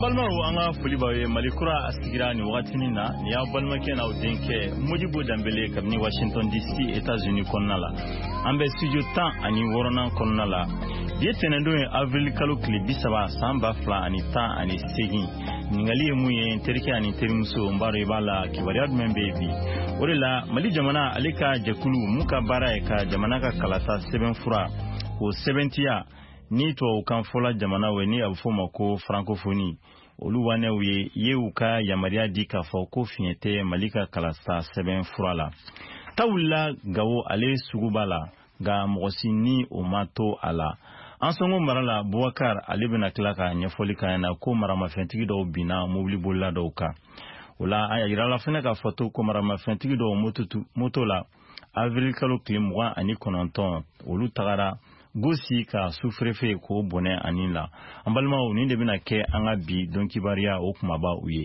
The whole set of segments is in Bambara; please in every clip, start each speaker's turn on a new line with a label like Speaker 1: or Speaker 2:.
Speaker 1: Balmaro anga fulibawe malikura asigira ni wakati nina ni ya balmake na udenke Modibo Dembele kabni Washington DC États-Unis konnala ambe studio tan ani worona konnala die tenendo avril kalo klibi saba samba fla ani tan ani segi ningali muye terike ani terimuso mbare bala kibariad membebi orela mali jamana alika jakulu muka bara ka jamana ka kalata 7 fura o 70 ni to ukanfola jamana we ni abufoma ko francophonie oluwane we yeuka yamaria dika foko fiente malika kalasta 7 furala tawla gawo ale sugubala ga mogosini o mato ala ansongo marala Boubacar ale bena klaka nyefolika na ko marama fentigi do bina mobili bolla do ka wala ayira la fena ka foto ko marama fentigi do motola avril kalo klimwa ani kononton olu tagara gosi ka sufrefe ko bone anila ambalma ni de bina ke anga bi donki baria o kuma ba uye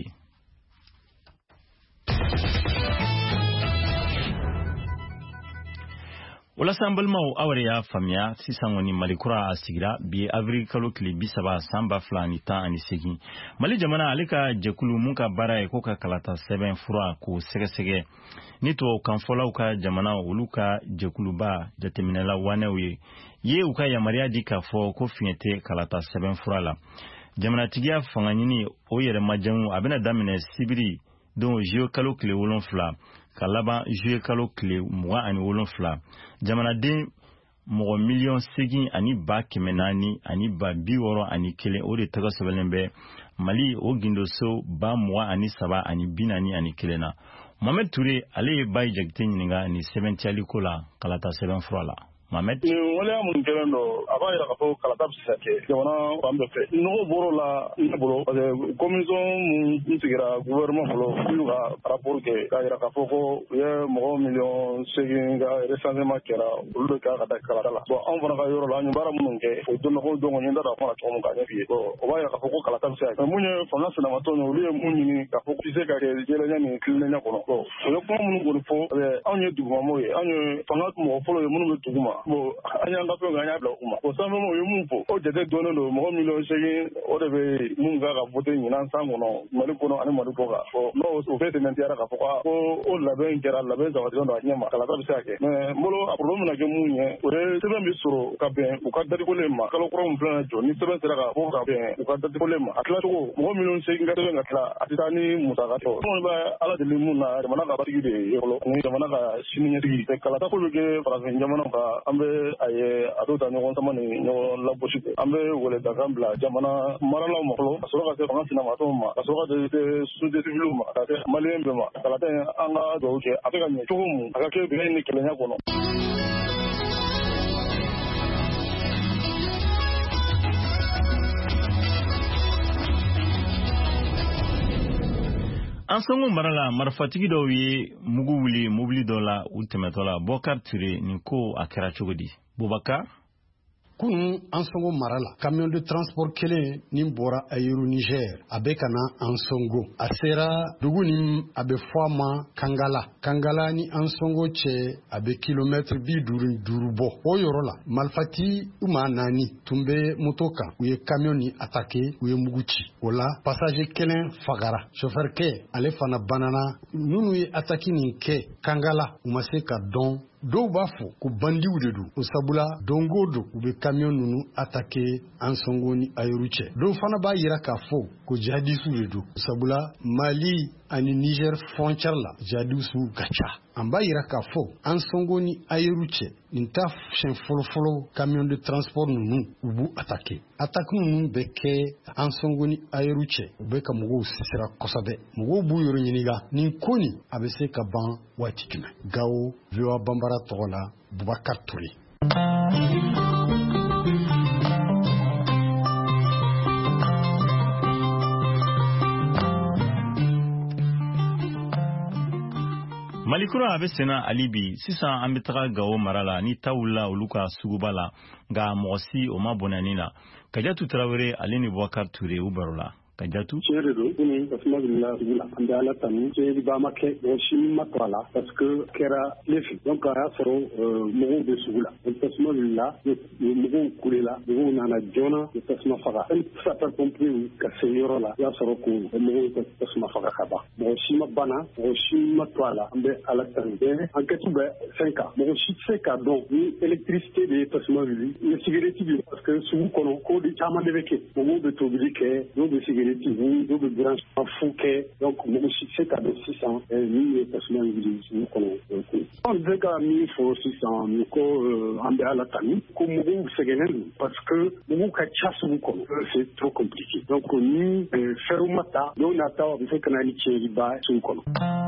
Speaker 1: wala sambalma o awriya famia sisangoni malikura asigira bi avril kalo klibi saba samba flani ta ani segi mali jamana alika jekulu muka bara ko ka kalata 7 fura ko sege nito kanfola ka jamana uluka jekuluba jateminala wanewe ye uka ya maria dika fo ko fiente kalata 7 furala jamana tigia fanganyini o yere majangu abena damine sibiri don jio kalo kle wolon fla kalaba jio kalo kle mwa ani wolon fla jamana de mo million segi ani ba kemenani ani ba biworo ani kele o de taga sobelembe mali o gindo so ba mwa ani saba ani binani ani kelena Mohamed Touré ale bay jagte nyinga ni 70 alikola kalata 7 frola Mohamed
Speaker 2: wala mun kelendo abaya ka fo kalata bisake jona bambe fe no borola boro commission mun tigira gouvernement bolo yuga rapport ke ka ira ka fo ko ye mo million seginga recensement kera ulu ka da kalata la bon on vana ka yoro la nyubara mun ke o do no do nyinda da fona to mun ka nyafi ko obaya ka fo ko kalata bisake munye fona sina matono ulu munyi ka fo kise ka ke jele nyani kilne nya kono ko yo ko mun go fo anye duguma moye anye fona mo folo ye mun duguma bo anya ngapo nganya bla kuma ko samo mo yumpo o jede dono no mo million segi o de be munga ga vote nyina sango no mali kono ani mali boga ko no o fete men tiara ka ko o la ben kera la ben za wadi no anyama kala ka bisake me molo apro na ke munye o re sebe mi soro ka ben o ka dadi ko lemma kala ko rom plan jo ni sebe tera ka ko ka ben o ka dadi ko lemma atla to mo million segi ga ga kala atani muta ka to mo ba ala de limuna de mana ka bati de yolo ni de mana ka siminya di kala ta ko ge para jamana ka ambe aye adota nyogon samani nyogon la boshite ambe wole da gambla jamana marala moklo asoka se fanga sina matoma asoka de sude filuma ate malembe ma kala ta anga do ke ateka ni tumu akake be ni kelenya kono
Speaker 1: Ansongo marala marfatigi do ye mugu wuli mobili dola ultimatola Boubacar Touré niko akera chogodi Boubacar
Speaker 3: Kun Ansongo marala camion de transport kelen ni bora ayiru Niger abekana Ansongo asera dugu ni abe fama Kangala ni Ansongo che abe kilometre bi duru bo o yorola malfati uma nani tumbe motoka uye camion ni attaqué uye muguchi ola passager kelen fagara chauffeur ke ale fana banana nunu ye attaqué ni ke Kangala umaseka don dɔw b'a fɔ ko bandiw de don o sabula dongo do u bɛ camion ninnu attaqué Ansongo ni Ayoru cɛ dɔw fana b'a yira k'a fɔ ko jihadistes de don o sabula Mali ani Niger frontière la jihadistes ka ca an b'a yira k'a fɔ Ansongo ni Ayoru cɛ nin ta siɲɛ fɔlɔ camion de transport ninnu u b'u attaqué attaque ninnu bɛ kɛ Ansongo ni Ayoru cɛ u bɛ ka mɔgɔw sisira kosɛbɛ mɔgɔw b'u yɔrɔ ɲininka nin ko nin a bɛ se ka ban waati jumɛn Gawo VOA Bambara tɔgɔ la Boubacar Touré
Speaker 1: Malikura abe sena alibi sisan an bɛ taga Gawo marala ni tawula olu ka sugubala nga mɔgɔsi o ma bonanina Kadiatou Traoré ale ni Boubacar Touré u barola Kajatu
Speaker 2: Cheredo kuni tasma billah bila anda ala tanu che ba make oshim matwala parce que kera lefi donc ya soro mo be sugula tasma billah mo kulela mo nana jona tasma faga ça pas compris que seyoro la ya soro ko mo tasma faga khaba oshim bana oshim matwala ambe ala tanu en ketube 5 ans mo shi 5 ans donc électricité de tasma billah le cigarette parce que sou kono ko di chama de veke mo be tobili ke do be cigarette do be branche fouke donc mo shi 5 ans 600 ni tasma billah kono on vega 1600 ni ko ambe ala tanu ko mo segenen parce que mo ka chasu kono c'est trop compliqué donc ni ferumata do na taw be kana ni cheri ba su kono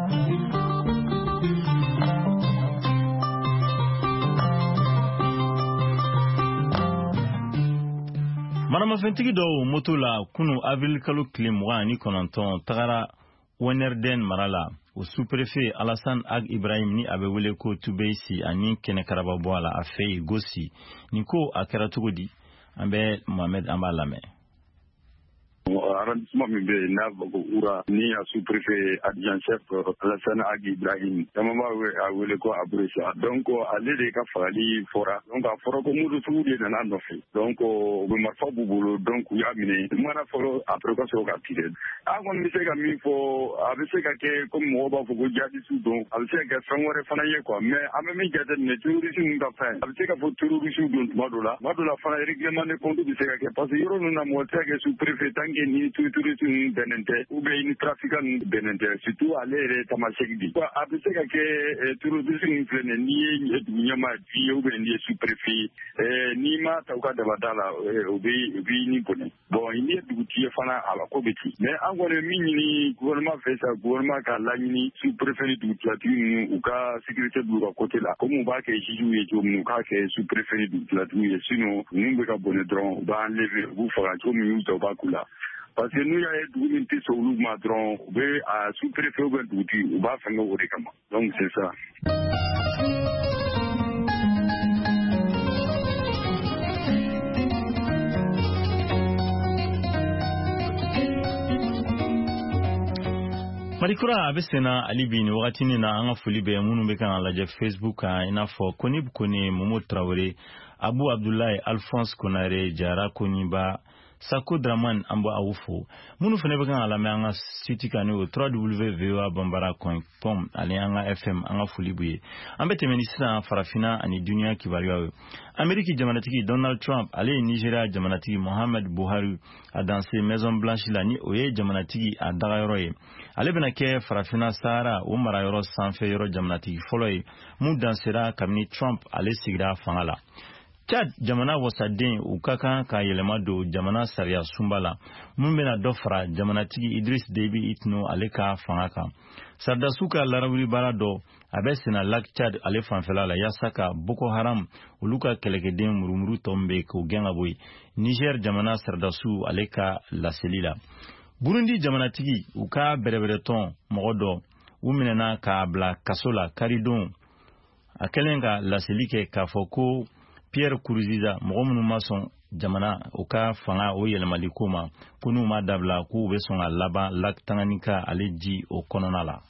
Speaker 1: Manama fentigi do moto la kunu avril kalo klimwa ni kononton tagara Wenerden marala o sous-préfet Alassane Ag Ibrahim ni abe wele ko Tubeisi ani kene karaba boala afei gosi ni ko akera tugodi ambe Mohamed Ambalame
Speaker 2: arrondissement mbe na bako ura ni a sous-préfet adjoint chef Alassane Ag Ibrahim tamama wele ko abresa donc ale de ka fali fora donc a fora ko mudu tuudi na nan dofi donc be marfa bubulu donc ya mine mara foro après ko so ka tire a gon mi se ka mi fo a se ka ke comme mo ba fo go jadi su donc a se ka sangore fana ye quoi mais a me mi jade ne tourisme nga fa a se ka fo tourisme donc madola fana règlement de compte bi se ka ke parce que yoro na mo se ka sous-préfet ni tourisme benente ou bien ni trafiquant benente surtout aller tamasegdi quoi abise ka ke tourisme flene ni nyama fi ou bien ni sous-préfet ni ma tauka da badala obi ni bone bon ini duti fana ala ko beti mais angone minni gouvernement fait ça gouvernement ka la ni sous-préfet duti la tunu ou ka sécurité du côté là comme on va que jiju et mu ka ke sous-préfet duti la tunu sinon nous be ka bonne dron ba enlever vous fera comme nous to ba kula parce que nous y a du minti so lu madron be a sous-préfet ou duti ou ba fanga o rekama donc c'est ça.
Speaker 1: Marikura abesena alibini wakati ni na anga fulibe munu beka alaje Facebook ina fo konib kone Momo Traoré Abu Abdoulaye Alphonse Konare Jara Koniba Sako Draman Ambo Awufo munu fene beka alame anga siti kane o www.bambara.com ale anga FM anga fulibuye ambete menisina farafina ani dunia kibariwa Ameriki jamanatiki Donald Trump ale Nigeria jamanatiki Mohamed Buhari a danse Maison Blanche la ni oye jamanatiki a dagayoroye ale bena ke farafina Sahara o marayoro sanfe yoro jamanatiki foloye mu dansera kamini Trump ale sigira fangala Chad jamana wasaden ukaka ka yelema do jamana sariya sumbala mun bena dofra jamana tigi Idris Deby Itno aleka fangaka Sardasuka larawiri barado abesina lak Chad ale fanfela la yasaka Boko Haram uluka kelekeden murumuru tombe ko genga boy Niger jamana Sardasu aleka la selila Burundi jamana tigi uka berebereton mogodo uminena ka bla kasola karidon akelenga la selike kafoko Pierre Kourouziza mɔgɔ mason jamana uka fanga o yɛlɛmali ko ma kunu ma dabla ku be sɔn ka laban laktanganika ale ji o kɔnɔna la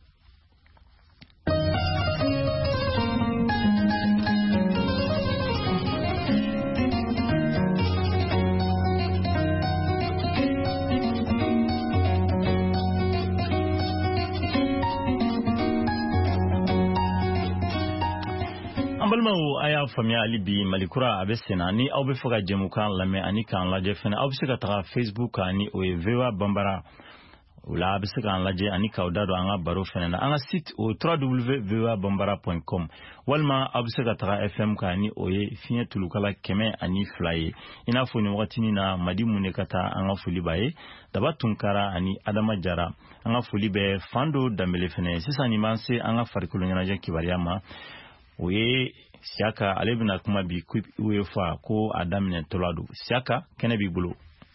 Speaker 1: Balmawo aya famia alibi malikura abesena ni au befoka jemukan lame ani kan laje fene au bisika taka Facebook ani o vewa bambara ula bisika laje ani kaudado anga baro fene na anga site o www.bambara.com walma au bisika taka FM kani o ye finye tulukala keme ani fly ina foni wakati na madi munekata anga fulibaye daba tunkara ani Adama Jara anga fulibe fando dambele fene sisa ni manse anga farikulu nyanaje kibariyama Oye siaka alebina kuma bi UEFA ko adamine tolado siaka kene bi bulo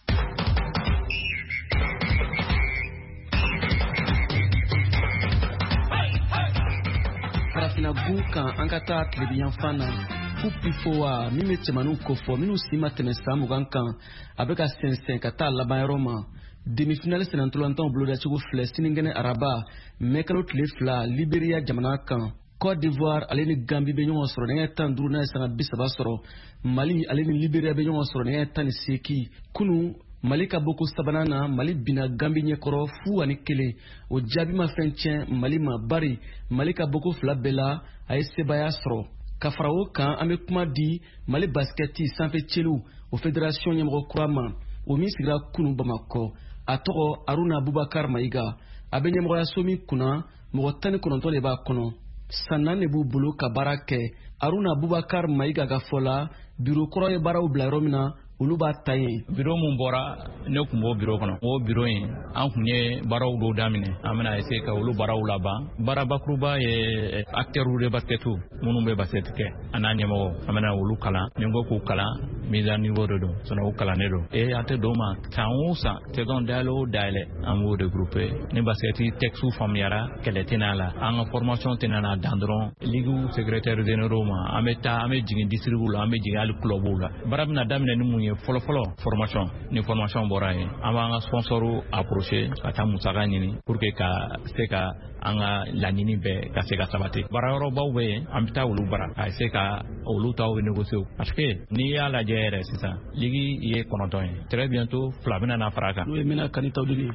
Speaker 4: Parafina buka angata klebiyan fana Pupifoa mime temanu kofo minu sima temesa mugankan abeka sensen kata laban roma demi-finale senantolantan boloda cogo filɛ sinigɛnɛ araba mɛkalo tile 2 Liberia jamana kan. Côte d'Ivoire ale ni Gambie bɛ ɲɔgɔn sɔrɔ nɛgɛ 15 n'a ye sanga 30 sɔrɔ. Mali ale ni Liberia bɛ ɲɔgɔn sɔrɔ nɛgɛ 18. Kunu Mali ka boko sabanan na Mali bina Gambie ɲɛkɔrɔ 2-1. O jaabi ma fɛn tiɲɛ Mali ma bari Mali ka boko 2 bɛɛ la a ye sebaya sɔrɔ. Ka fara o kan an bɛ kuma di Mali basketi sanfɛ celu o fédération ɲɛmɔgɔ kura ma o min sigira kunu Bamakɔ. A tɔgɔ Aruna Bubakar Mayiga. A bɛ ɲɛmɔgɔyaso min kunna mɔgɔ 19 de b'a kɔnɔ. San 4 de b'u bolo ka baara kɛ. Aruna Bubakar Mayiga ka fɔ la bureau kɔrɔ ye baaraw bila yɔrɔ min na olu b'a ta yen.
Speaker 1: Bureau mun bɔra ne kun b'o bureau kɔnɔ. O bureau in an kun ye baaraw dɔw daminɛ. An bɛna essayer ka olu baaraw laban. Baara bakuruba ye acteurs de basket minnu bɛ basket kɛ a n'a ɲɛmɔgɔ. An bɛna olu kalan. Ni n ko k'u kalan mise à niveau de don. Sinon u kalannen don. An tɛ dɔw ma san o san saison dayɛlɛ o dayɛlɛ an b'o regrouper. Ni basket texte faamuyara kɛlɛ tɛna la. An ka formation tɛna na dan dɔrɔn ligue secrétaire généraux ma. An bɛ taa an bɛ jigin district la an bɛ jigin hali club la. Baara bɛna daminɛ ni mun ye fɔlɔ formation ni formation bɔra yen an b'an ka sponsor approcher ka taa musaka ɲini pour que ka se ka an ka laɲini bɛɛ ka se ka sabati. Baara yɔrɔbaw bɛ yen an bɛ taa olu bara ka se ka olu taw négocier parce que n'i y'a lajɛ yɛrɛ sisan ligue ye 9 ye très bientôt 2 bɛna na fara kan.
Speaker 4: N'o ye Minakani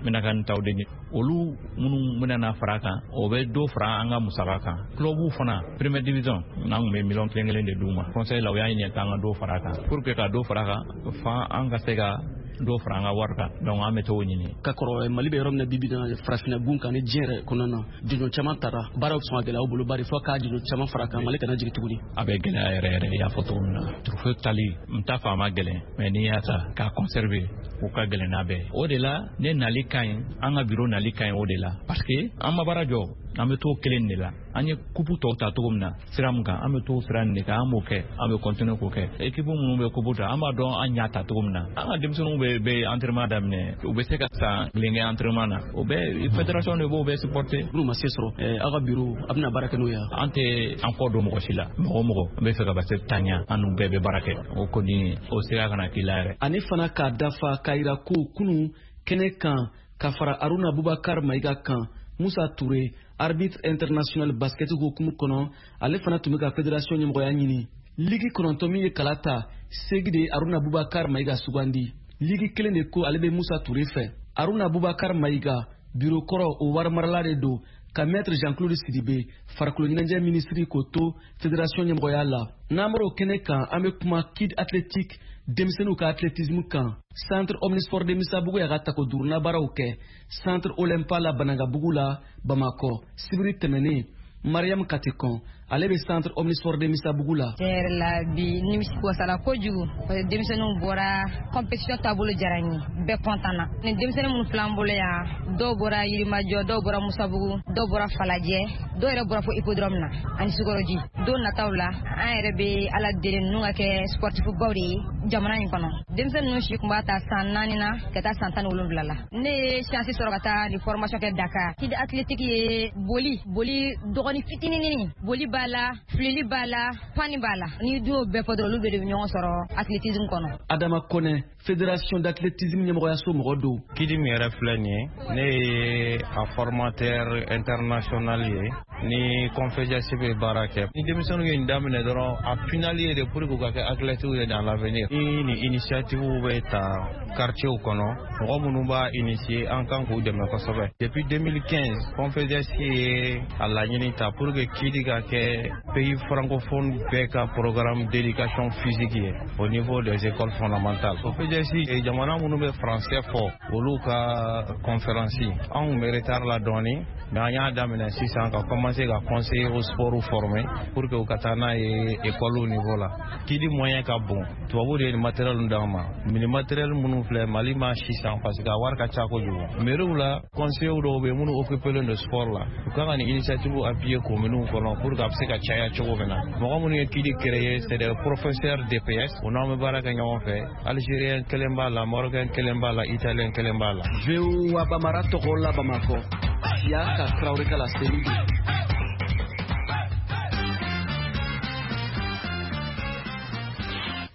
Speaker 4: taw de ye. Olu minnu bɛna na fara kan o bɛ dɔ fara an ka musaka kan. Clubw fana première division n'an kun bɛ million kelen de d'u ma. Conseil la o y'a ɲini k'an ka dɔ fara kan pour que ka dɔ fara kan fa an ka se ka dɔ fara an ka wari kan donc an bɛ t'o ɲini. Ka kɔrɔ Mali bɛ yɔrɔ min na bibi na farafinna gun kan ni diɲɛ yɛrɛ kɔnɔna na jɔnjɔn caman tara baaraw sɔn ka gɛlɛya aw bolo bari fo k'a jɔnjɔn caman fara kan Mali kana jigin tuguni.
Speaker 1: A bɛ gɛlɛya yɛrɛ yɛrɛ i y'a fɔ cogo min na trophée tali n t'a fɔ a ma gɛlɛn mais n'i y'a ta k'a conserver o ka gɛlɛn n'a bɛɛ. O de la ne nali ka ɲi an ka bureau nali ka ɲi o de la parce que an ma baara jɔ an bɛ t'o kelen de la an ye coupe tɔw ta cogo min na sira min kan an bɛ t'o sira nin de kan an b'o kɛ an bɛ continuer k'o kɛ équipe minnu bɛ coupe ta an b'a dɔn an y'a ta cogo min na an ka denmisɛnninw bɛ entraînement daminɛ u bɛ se ka san kelen kɛ entraînement na o bɛ fédération de b'o bɛ supporter.
Speaker 4: N'u ma se sɔrɔ aw ka bureau a bɛna baara kɛ n'o ye
Speaker 1: an tɛ an kɔ don mɔgɔ si la mɔgɔ an bɛ fɛ ka basket ta ɲɛ an n'u bɛɛ bɛ baara kɛ o kɔni o sira kana k'i la yɛrɛ.
Speaker 4: Ani fana k'a dafa k'a yira ko kunu kɛnɛ kan ka fara Aruna Bubakar Mayiga kan Musa Touré arbitre international basket hukumu kɔnɔ ale fana tun bɛ ka fédération ɲɛmɔgɔya ɲini. Ligue 9 min ye kala ta segi de Aruna Bubakar Mayiga sugandi. Ligue 1 de ko ale bɛ Musa Touré fɛ. Aruna Bubakar Mayiga bureau kɔrɔ o wari marala de don ka maître Jean-Claude Sidibe farikolo ɲɛnajɛ ministre ko to fédération ɲɛmɔgɔya la. N'an bɔra o kɛnɛ kan an bɛ kuma kid athlétique denmisɛnninw ka athlétisme kan. Centre Omnisport de Misabugu y'a ka tako duruna baaraw kɛ. Centre Olympa la Banangabugu la Bamakɔ sibiri tɛmɛnen Mariam Katikon ale bɛ centre Omnisport de Misabugu la.
Speaker 5: Tiɲɛ la bi nimisi wasala kojugu parce que denmisɛnninw bɔra compétition taabolo diyara n ye bɛɛ content na ni denmisɛnnin minnu filɛ an bolo yan dɔw bɔra Yirimajɔ dɔw bɔra Musabugu dɔw bɔra Falajɛ dɔw yɛrɛ bɔra fo hippodrome na ani Sukɔrɔji don nataw la an yɛrɛ bɛ ala deli ninnu ka kɛ sportif baw de ye jamana in kɔnɔ denmisɛnnin ninnu si kun b'a ta san 4 na ka taa san 17 la ne ye chance sɔrɔ ka taa ni formation kɛ Dakar kid athlétique ye boli dɔgɔnin fitinin boli b'a la filili b'a la pani b'a la ni dɔw bɛɛ fɔ dɔrɔn olu bɛ de ɲɔgɔn sɔrɔ athlétisme kɔnɔ.
Speaker 4: Adama Kone fédération d'athlétisme ɲɛmɔgɔyaso mɔgɔ don.
Speaker 6: Kidi min yɛrɛ filɛ nin ye ne ye a formateur international ye ni confédération bɛ baara kɛ ni denmisɛnninw ye nin daminɛ dɔrɔn a finali ye de pour que u ka kɛ athlètes ye dans l'avenir ni nin initiative bɛ ta quartier kɔnɔ mɔgɔ minnu b'a initier an kan k'u dɛmɛ kosɛbɛ depuis 2015 confédération ye a laɲini ta pour que Kidi ka kɛ pays francophone bɛɛ ka programme d'éducation physique ye au niveau des écoles fondamentales. Confédération jamana minnu bɛ français fɔ olu ka conférence an kun bɛ retard la dɔɔni mais an y'a daminɛ sisan ka commencer ka conseiller au sport former pour que u ka taa n'a ye école au niveau la. Kidi moyen ka bon tubabu de ye matériel d'an ma mais matériel minnu filɛ Mali ma sisan parce que a wari ka ca kojugu mairie la conseiller dɔw bɛ minnu occupé de sport la u kan ka ni initiative appuyer commune kɔnɔ pour que a bɛ se ka caya cogo min na mɔgɔ minnu ye Kidi créer c'est des professeurs DPS o n'an bɛ baara kɛ ɲɔgɔn fɛ algérien kelen b'a la marocain kelen b'a la italien kelen b'a la.
Speaker 4: VOA Bamara tɔgɔ la Bamakɔ y'a ka Traoré ka la seli de.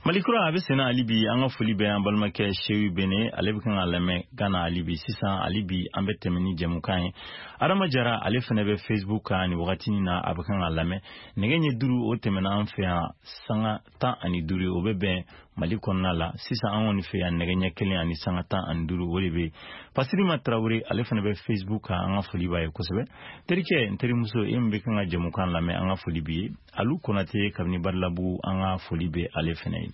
Speaker 1: Malikura abe sena alibi anga foli be an balmake shewi bene ale kan alame gana alibi sisan alibi ambe temini jemukan arama jara ale fene be Facebook ani wakati na abe kan alame negenye duru o temena an fe sanga ta ani duru obebe malikonna la sisan an woni fe an negenye kelen ani sanga ta ani duru wolebe pasiri matrawure ale fene be Facebook anga foli baye kosebe terike nteri muso embe kan jemukan lame anga foli bi alu konate kabni barlabu anga foli be ale fene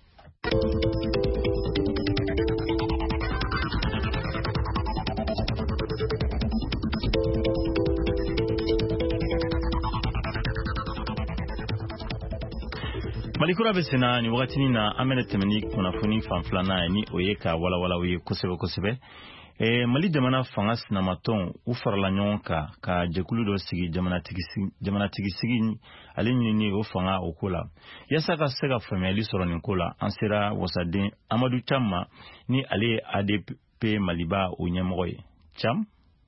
Speaker 1: Malikura besena ni wakati na amene temeni kunafuni fanflana ni oyeka wala oye kosebe Mali jamana fangas na maton ufarala nyonka ka jekulu do sigi jamana tigi sigi alini ni ofanga okola yasa ka sega family soro ni kola ansera wasadin Amadou Chama ni ale ADP Maliba onyemoye Cham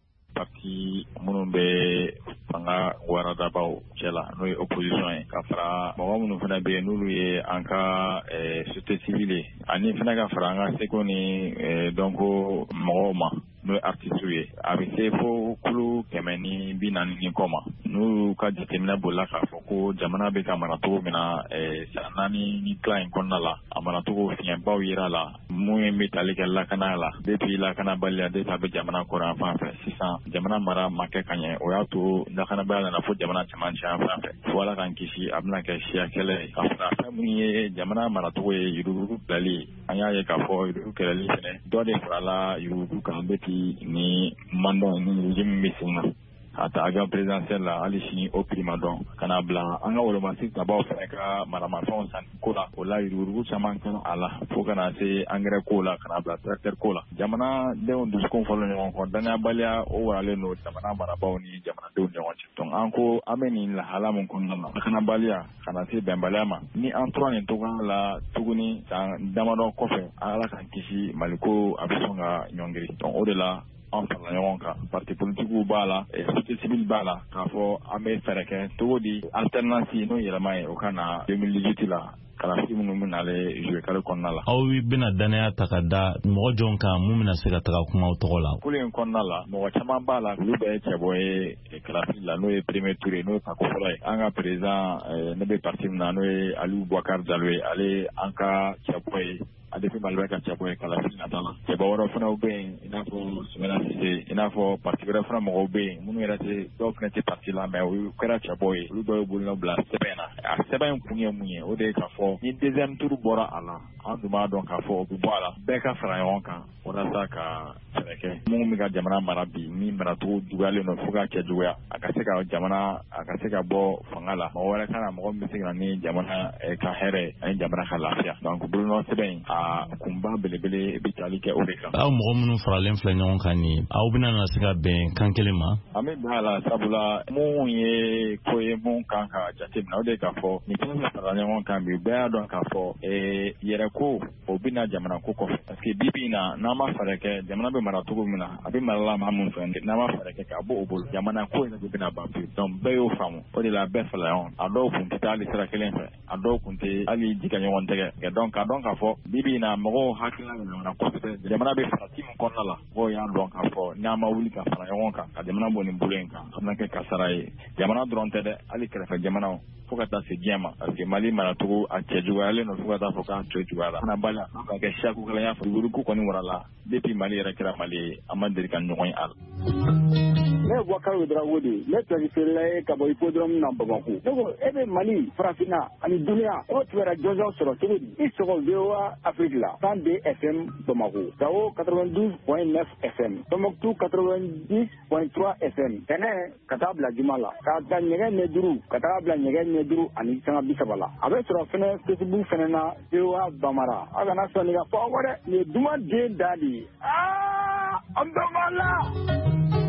Speaker 7: parti munun be fanga warada baw cela no opposition ka fara mo munun fana be nulu ye anka société civile ani fana ka fara nga sekoni donc mo no artiste avec fo kulu kemeni binani ni koma no ka determina bola ka foko jamana be ka marato mina sanani ni client konnala amarato fien baw yira la moye metalika la kanala depuis la kana balia de tabe jamana ko ran fa 600 jamana mara make kanye o yato ndakana bala na fo jamana chamancha fa wala kan kishi abna ka shia kele afra muni jamana marato ye yuru dali anya ye ka fo yuru kele ne do de frala yuru kan beti ni mandon ni jimi singa ata aga présidentiel la alishini au primadon kana bla anga wolo masik tabaw feka marama fon san kola ola yuru chaman kan ala fo kana se engrais kola kana bla tracteur kola jamana de on dus kon folo ni on dana balia o wala no jamana marabaw ni jamana de on wonchi donc anko ameni la halamun kon na kana balia kana se bembalama ni Antoine to la tuguni damado kofe ala kan kishi maliko abisonga nyongri donc au delà en parlant parti politique ou bala et société civile bala ka fo amé fereke to di alternance no yelama o kana 2018 la kala fimu no munale jouer kala konnala
Speaker 1: awi bina danaya takada mo jonka mumina sega taka kuma otola
Speaker 7: kulen konnala mo chama bala lube cheboye kala fila no e premier tour no ka ko fray anga président ne be parti na no e Aliou Boubacar Diallo ale anka cheboye adefi malweka chaboye kala fina dala ke bawara fana obe ina fo sumena sise ina fo parti vera fana mo obe munu era te donc nete parti la mais o kera chaboye lu do bulno bla sebena a seben kunye munye o de ka fo ni deuxième tour bora ala anduma donc ka fo bu bala be ka fara yonka ona saka sereke mu mi ga jamana marabi mi marato dugale no fuga ke juya akaseka jamana akaseka bo fangala mo wala kana mo mi singa ni jamana ka here ani jamana khalafia donc bulno seben kumba belebele bitali ke oreka
Speaker 1: aw mo munu faralen fla nyon kani aw bina na sika ben kankelema
Speaker 7: ame bala sabula mo ye koye mo kanka jatim na ode ka fo ni tin faralen nyon kan bi ba don ka fo yere ko obina jamana ko ko parce que bibina na ma fareke jamana be mara tugo mina abi mala ma mun fen na ma fareke ka bo obol jamana ko ina bibina ba bi donc be yo famu ode la be fla on ado kun tali sira kelen fe ado kun te ali dikanyo on tege donc ka fo na mogo hakila na ko te jamana be farati mon konna la go ya don ka fo na ma wuli ka fara yon ka jamana boni bulenka amna ke kasarai jamana dronte de ali krefa jamana fo ka ta se diama ke mali mara tugo a chejuale no fo ka ta fo ka chejuala na bala ka ke shaku kala ya fo guru ko ni warala depuis mali era kira mali amandiri kan nyoy al
Speaker 2: ne Boubacar Dramé ne tɛgifeerela ka bɔ hippodrome na Bamako ne ko e bɛ Mali farafinna ani duniya o tun bɛ jɔnjɔn sɔrɔ cogo di i sɔgɔ VOA Afrique la 102 FM Bamako Gao 92.9 FM Tombouctou 90.3 FM Tɛnɛ ka taa bila Juma la ka ta ɲɛgɛn ɲɛ duuru ka taa bila ɲɛgɛn ɲɛ duuru ani sanga 30 la a bɛ sɔrɔ fɛnɛ Facebook fɛnɛ na VOA Bamara a kana sɔn nin ka fɔ aw dɛ nin ye duman den da de ye an bɛɛ b'a la.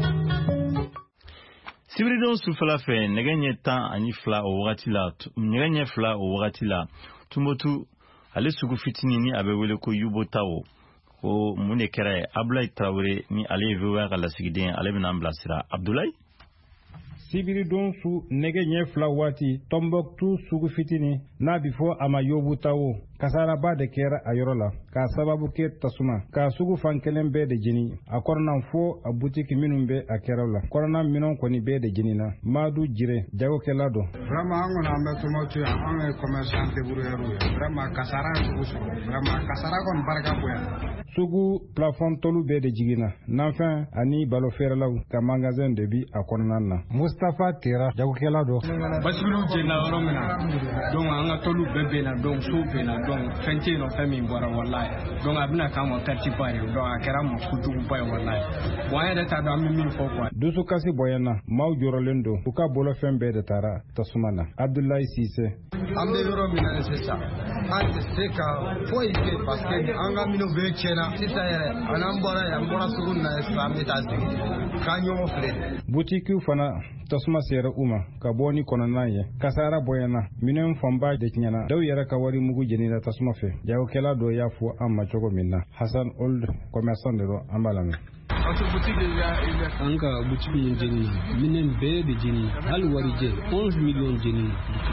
Speaker 1: Sibiridon sufala fe negenye tan ani fla o wakati la negenye fla o wakati la tumotu ale sugu fitini ni abe wele ko yubo tawo ko mune kere Abdoulaye Traoré ni ale vewa kala sigiden ale bina amblasira Abdoulaye
Speaker 8: Sibiridon su negenye fla wati Tombouctou sugu fitini na bifo ama yubo tawo kasaraba de kɛra a yɔrɔ la k'a sababu kɛ tasuma k'a sugu fan kelen bɛɛ de jeni a kɔrɔnan fo a butiki minnu bɛ a kɛraw la kɔrɔnan minɛn kɔni bɛɛ de jenina Madu Jire jagokɛla don
Speaker 9: vraiment an kɔni an bɛ tomatu yan an ye commerçant débrouilleur ye vraiment kasara sugu sɔrɔ vraiment kasara kɔni barika bonya
Speaker 8: sugu plafond tolu bɛɛ de jiginna nanfɛn ani balo feerelaw ka magasin de bi a kɔnɔna na Mustafa Tera jagokɛla don
Speaker 10: basiru jenna yɔrɔ min na donc an ka tolu bɛɛ bɛ na donc so bɛ na donc fɛn tɛ yen nɔ fɛn min bɔra wallahi donc a bɛna k'an ma perte ba ye donc a kɛra ma kojuguba ye wallahi bon an yɛrɛ t'a dɔn an bɛ min fɔ quoi
Speaker 8: dusukasi bɔyana maaw jɔrɔlen don u ka bolofɛn bɛɛ de taara tasuma na Abdoulaye Cissé
Speaker 11: an bɛ yɔrɔ min na sisan an tɛ se ka foyi kɛ parce que an ka minnu bɛɛ tiɲɛna sisan yɛrɛ an bɔra yan an bɔra sugu na sisan an bɛ taa sigi k'an ɲɔgɔn filɛ
Speaker 8: butikiw fana tasuma sera u ma ka bɔ ni kɔnɔna ye kasara bɔyana minɛn fanba de tiɲɛna dɔw yɛrɛ ka wari mugu jenina tasuma fɛ jagokɛla dɔ y'a fɔ an ma cogo min na Hassan Old commerçant de don an b'a lamɛn
Speaker 12: an ka butiki ye jeni minɛn bɛɛ de jeni hali warijɛ 11 millions jeni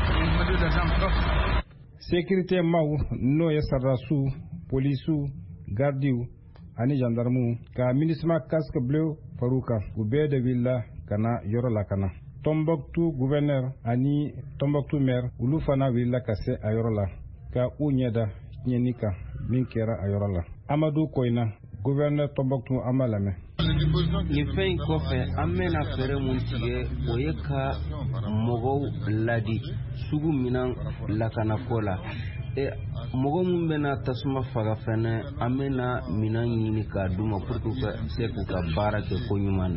Speaker 8: sécurité maaw n'o ye sarasiw polisiw gardiw ani gendarmew ka MINUSMA casque bleu faruka u bɛɛ de wulila ka na yɔrɔ la ka na Tombouctou gouverneur ani Tombouctou maire olu fana wulila ka se a yɔrɔ la ka u ɲɛda tiɲɛni kan min kɛra a yɔrɔ la Amadou Koina gouverneur Tombouctou an b'a lamɛn
Speaker 13: nin fɛn in kɔfɛ an bɛna fɛɛrɛ mun tigɛ o ye ka mɔgɔw ladi sugu minan lakanako la mɔgɔ mun bɛna tasuma faga fɛnɛ an bɛna minan ɲini k'a d'u ma pour que u ka se k'u ka baara kɛ ko ɲuman na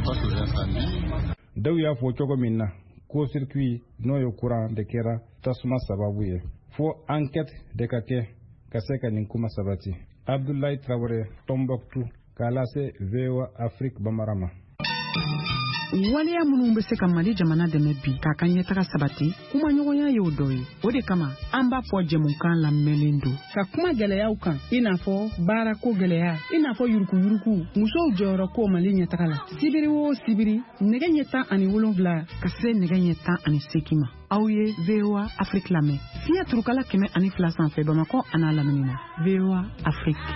Speaker 8: dɔw y'a fɔ cogo min na ko circuit n'o ye courant de kɛra tasuma sababu ye fo enquête de ka kɛ ka se ka nin kuma sabati Abdoulaye Traoré Tombouctou k'a lase VOA Afrique Bamarama
Speaker 14: waleya minnu bɛ se ka Mali jamana dɛmɛ bi k'a ka ɲɛtaga sabati kuma ɲɔgɔnya ye o dɔ ye o de kama an b'a fɔ jɛmukan lamɛnlen don ka kuma gɛlɛyaw kan i n'a fɔ baarako gɛlɛya i n'a fɔ yurukuyuruku musow jɔyɔrɔ ko Mali ɲɛtaga la sibiri o sibiri nɛgɛ ɲɛ 17 ka se nɛgɛ ɲɛ 18 ma aw ye VOA Afrique lamɛn fiɲɛ turukala 102 sanfɛ Bamakɔ a n'a lamini na VOA Afrique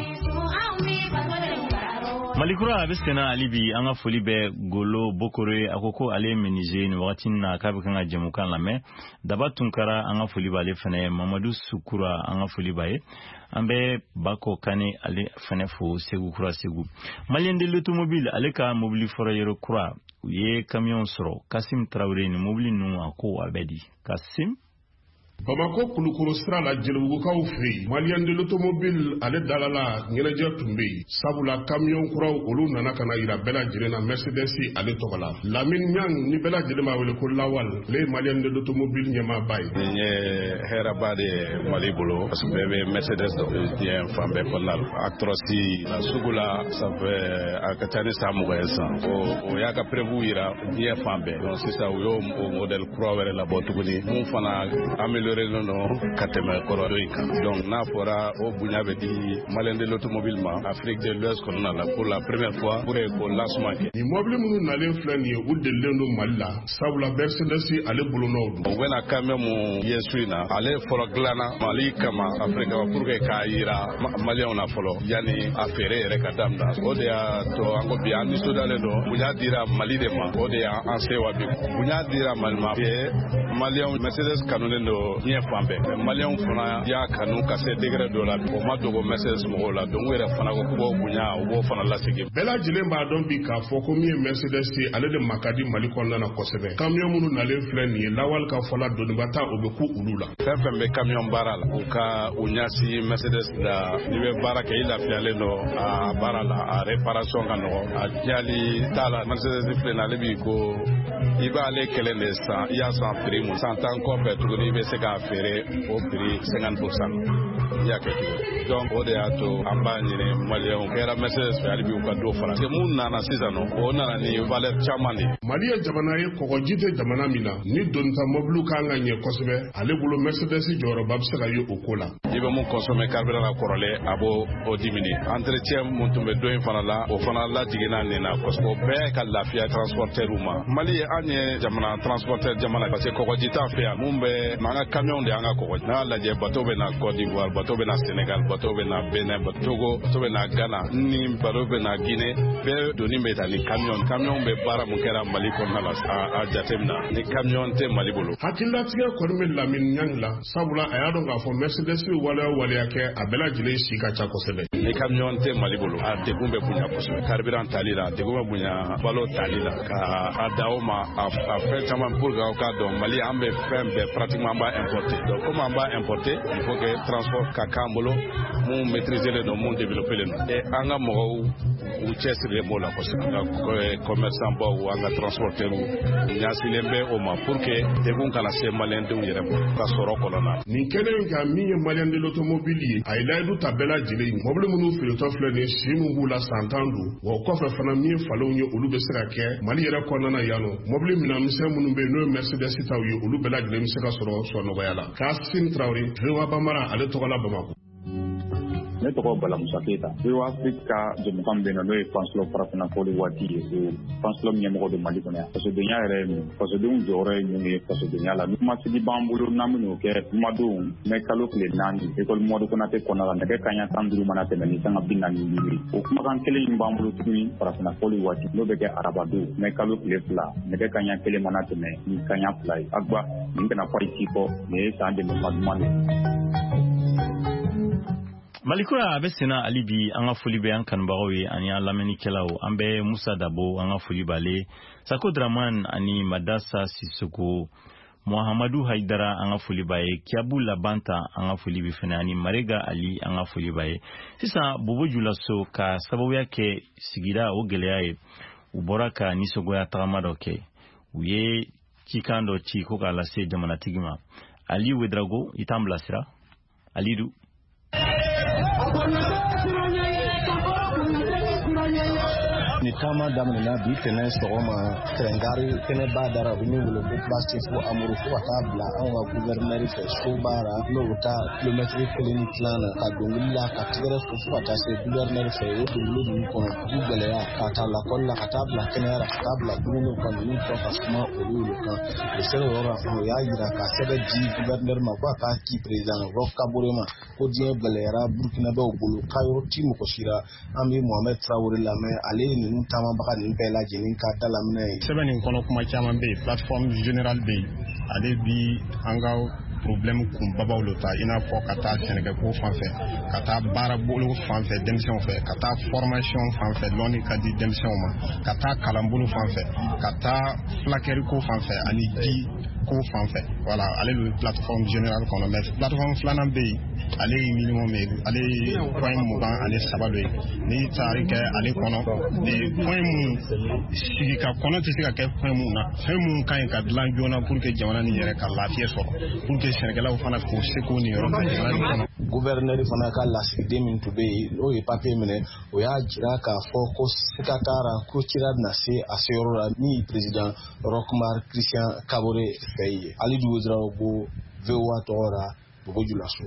Speaker 1: Malikura a bɛ senna hali bi an ka foli bɛ Golo Bokore a ko ko ale ye menuisier nin wagati na k'a bɛ kan ka jɛmukan lamɛn Daba Tunkara an ka foli b'ale fana Mamadu Sukura an ka foli b'a ye an bɛ Bako Kane ale fana fo Segu Kura Segu Malien de l'automobile ale ka mobili fɔrɔyɔrɔ kura u ye camion sɔrɔ Kasim Traoré ni mobili ninnu a ko a bɛ di Kasim
Speaker 15: Bamako Kulukoro sira la Jelibugukaw fɛ yen Malien de l'automobile ale dalala ɲɛnajɛ tun bɛ yen sabula camion kuraw olu nana ka na yira bɛɛ lajɛlen na Mercedes ale tɔgɔ la Lamine Niang ni bɛɛ lajɛlen b'a wele ko Lawal ale ye Malien de l'automobile ɲɛmaaba ye
Speaker 16: nin ye hɛrɛba de ye Mali bolo parce que bɛɛ bɛ Mercedes dɔn diɲɛ fan bɛɛ kɔnɔna la Actros la sugu la ça fait a ka ca ni san 20 ye san o y'a ka prévu yira diɲɛ fan bɛɛ donc sisan u y'o modèle kura wɛrɛ labɔ tuguni mun fana ka tɛmɛ kɔrɔ in kan donc n'a fɔra o bonya bɛ di Malien de l'automobile ma Afrique de l'Ouest kɔnɔna la pour la première fois pour ko lancement kɛ
Speaker 15: ni mobile minnu nalen filɛ nin ye u delilen don Mali la sabula Mercedes ale bolonɔw don
Speaker 16: u bɛna camion mun ye su in na ale fɔlɔ dilanna Mali kama Afrique pour que k'a yira Malienw na fɔlɔ yanni a feere yɛrɛ ka daminɛ o de y'a to an ko bi an nisɔndiyalen don bonya dira Mali de ma o de y'an sewa bi bonya dira Mali ma Malienw Mercedes kanulen don diɲɛ fan bɛɛ Malienw fana y'a kanu ka se degré dɔ la o ma dogo Mercedes mɔgɔw la donc u yɛrɛ fana ko k'u b'o bonya u b'o fana lasegin
Speaker 15: bɛɛ lajɛlen b'a dɔn bi k'a fɔ ko min ye Mercedes ye ale de ma ka di Mali kɔnɔna na kosɛbɛ camion minnu nalen filɛ nin ye Lawal ka fɔla dɔnniba ta o bɛ ku olu la
Speaker 16: fɛn fɛn bɛ camion baara la u ka u ɲɛsin Mercedes la n'i bɛ baara kɛ i lafiyalen don a baara la a réparation ka nɔgɔ a diyali t'a la Mercedes filɛ nin ale b'i ko i b'ale kelen de san i y'a san prix mun san tan kɔfɛ tuguni i bɛ se k'a feere o prix 50%. ya ke donc o de ya to amba ni malien kera message fa alibi ko do fara se mun nana sisano o nana ni valeur chamani
Speaker 15: Mali ya jamana ye ko jite jamana mina ni donta moblu kanga nye kosbe ale bulu Mercedes joro babse ga yo okola
Speaker 16: ibe mun consommer carburant la korole abo o dimini entretien mun tumbe do fana la o fana la digina ni na kosko be ka lafia transporteur uma Mali anye jamana transporteur jamana parce que ko jita fe mumbe manga camion de anga ko na la je bateau be na Côte d'Ivoire bateau be na Sénégal bateau be na Benin Togo bateau be na Ghana ni bateau be na Guinée be doni be tani camion be bara mun kera Mali ko na la a jatemna ni camion te Mali bolo
Speaker 15: hakilla tiga ko min lamin nyangla sabula ayado nga fo Mercedes wala yake abela jile shika cha kosebe
Speaker 16: ni camion te Mali bolo a de gumbe bunya ko carburant talila de gumbe bunya balo talila ka adaoma a fait chaman pour ka do Mali ambe fembe pratiquement ba importer donc comme on va importer il faut que transport kakambolo mu maîtriser le nom développer le et anga mo ou chesser le mola ko commerçant ba ou anga transporter ou nyasilembe o ma pour que de gun kala se malende u yere ka soro kolona
Speaker 15: ni kenen ga mi malien de l'automobile ay laidu tabela jile mobile munu filoto flene shimu bula santandu wo ko fa fana mi falo nyi olu be sira ke Mali yere konana yano mobile mina mise munu be no Mercedes taw yi olu bela jile mi se ka soro so no bayala Kasim Traoré rewa bamara ale to la Bamako
Speaker 7: ne tɔgɔ Bala Musa Keyita Rewa Afrika jɛmukan bɛ yen n'o ye Fanslo farafinafɔli waati ye o Fanslo ɲɛmɔgɔ de Mali kɔnɔ yan fasoden yɛrɛ ye mun fasodenw jɔyɔrɔ ye mun ye fasodenya la ni kumasigi b'an bolo n'an bɛn'o kɛ kumadenw mɛ kalo tile 4 école Mɔdu Konate kɔnɔ la nɛgɛ kanɲɛ 15 mana tɛmɛ ni sanga 40 o kumakan kelen in b'an bolo tuguni farafinafɔli waati n'o bɛ kɛ arabadon mɛ kalo tile 2 nɛgɛ kanɲɛ 1 mana tɛmɛ ni kanɲɛ 2 ye agba nin kana fɔ ci kɔ nin ye san 2020 de
Speaker 1: Malikura abesina alibi anga foli be an kanbagaw ye ani alamenikelaw an bɛ Musa Dabo anga foli bale Sako Draman ani Madasa Sisoko Muhammadu Haidara anga foli baye Kiabu Labanta anga foli bi fana ani Marega Ali anga foli baye sisa Bobo Julaso ka sababu yake sigira o geleya ye u bɔra ka nisogoya tagama dɔ kɛ u ye cikan dɔ ci ko k'a lase jamanatigi ma Ali Wedrago itan bilasira Alidu
Speaker 17: ni kama daminɛna bi tɛnɛ sɔgɔma kɛrɛnkari kɛnɛba dara u ni wolo ko plastique fo amuru fo ka taa bila an ka guvɛrinɛri fɛ sobara n'o bɛ taa kilomɛtiri 1 ni tila na ka dongili la ka tigɛrɛ fo ka taa se guvɛrinɛri fɛ o dongili ninnu kɔnɔ du gɛlɛya ka taa lakɔli la ka taa bila kɛnɛya la ka taa bila dumuni kan ninnu tɔ ka suma olu kan o sɛbɛn yɔrɔ o y'a yira ka sɛbɛn di guvɛrinɛri ma ko a k'a ci président Roch Kabore ma ko diɲɛ gɛlɛyara burkinabɛw bolo k'a yɔrɔ ti mɔgɔ si la an bɛ Mohamed Traoré lamɛn ale ninnu taamabaga nin bɛɛ lajɛlen ka dalaminɛ ye
Speaker 18: sɛbɛn nin kɔnɔ kuma caman bɛ yen plateforme générale bɛ yen ale bi an ka problème kunbabaw lo ta i n'a fɔ ka taa sɛnɛkɛko fan fɛ ka taa baarabolo fan fɛ denmisɛnw fɛ ka taa formation fan fɛ lɔnni ka di denmisɛnw ma ka taa kalanbolo fan fɛ ka taa filakɛriko fan fɛ ani ji ko fan fɛ voilà ale le plateforme générale kɔnɔ mais plateforme filanan bɛ yen ale ye minimum ye ale ye point 23 dɔ ye n'i taari kɛ ale kɔnɔ point mun sigi ka kɔnɔ tɛ se ka kɛ point mun na fɛn mun ka ɲi ka dilan joona pour que jamana nin yɛrɛ ka lafiya sɔrɔ pour que sɛnɛkɛlaw fana k'o se k'o nin yɔrɔ jamana nin kɔnɔ.
Speaker 17: Gouverneur fana ka lasigiden min tun bɛ yen n'o ye papier minɛ o y'a jira k'a fɔ ko siga t'a la ko cira bɛna se a seyɔrɔ la ni président Roch Christian Kabore fɛ ye Ali Ouedraogo VOA tɔgɔ la Bobo Julaso.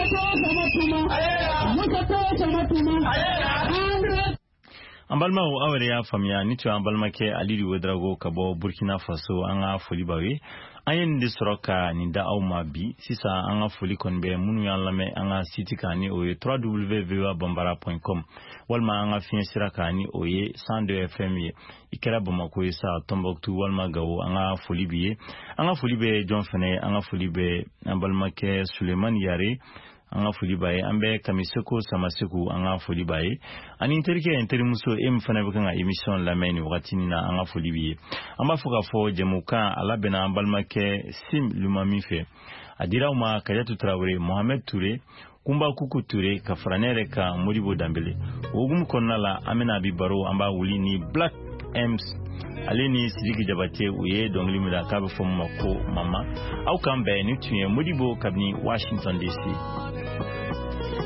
Speaker 1: An balimaw aw yɛrɛ y'a faamuya ni tun an balimakɛ Ali Ouedraogo ka bɔ Burkina Faso an ka foli b'aw ye an ye nin de sɔrɔ ka nin da aw ma bi sisan an ka foli kɔni bɛ minnu y'an lamɛn an ka site kan ni o ye www.voabambara.com walima an ka fiɲɛ sira kan ni o ye 102 FM ye i kɛra Bamako ye sa Tombouctou walima Gao an ka foli b'i ye an ka foli bɛ jɔn fɛnɛ an ka foli bɛ an balimakɛ Sulemani Yare an ka foli b'a ye an bɛ Kamiseko Samaseko an ka foli b'a ye ani n terikɛ n terimuso e min fana bɛ kan ka émission lamɛn nin wagati nin na an ka foli b'i ye an b'a fɔ k'a fɔ jɛmukan a labɛnna an balimakɛ Sim Lumami fɛ a dira aw ma Kadiatu Traoré Mohamed Touré Kumba Kuku Touré ka fara ne yɛrɛ kan Modibo Dambele o hukumu kɔnɔna la an bɛna bi baro an b'a wuli ni Black M's ale ni Sidiki Jabate u ye dɔnkili min da k'a bɛ fɔ min ma ko mama aw kan bɛn ni tun ye Modibo kabini Washington DC.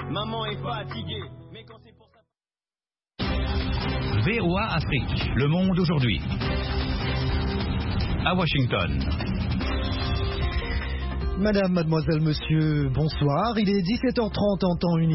Speaker 19: Maman est fatiguée, mais quand c'est pour ça...
Speaker 20: VOA Afrique, Le Monde aujourd'hui. À Washington.
Speaker 21: Madame, mademoiselle, monsieur, bonsoir. Il est 17h30 en temps unique.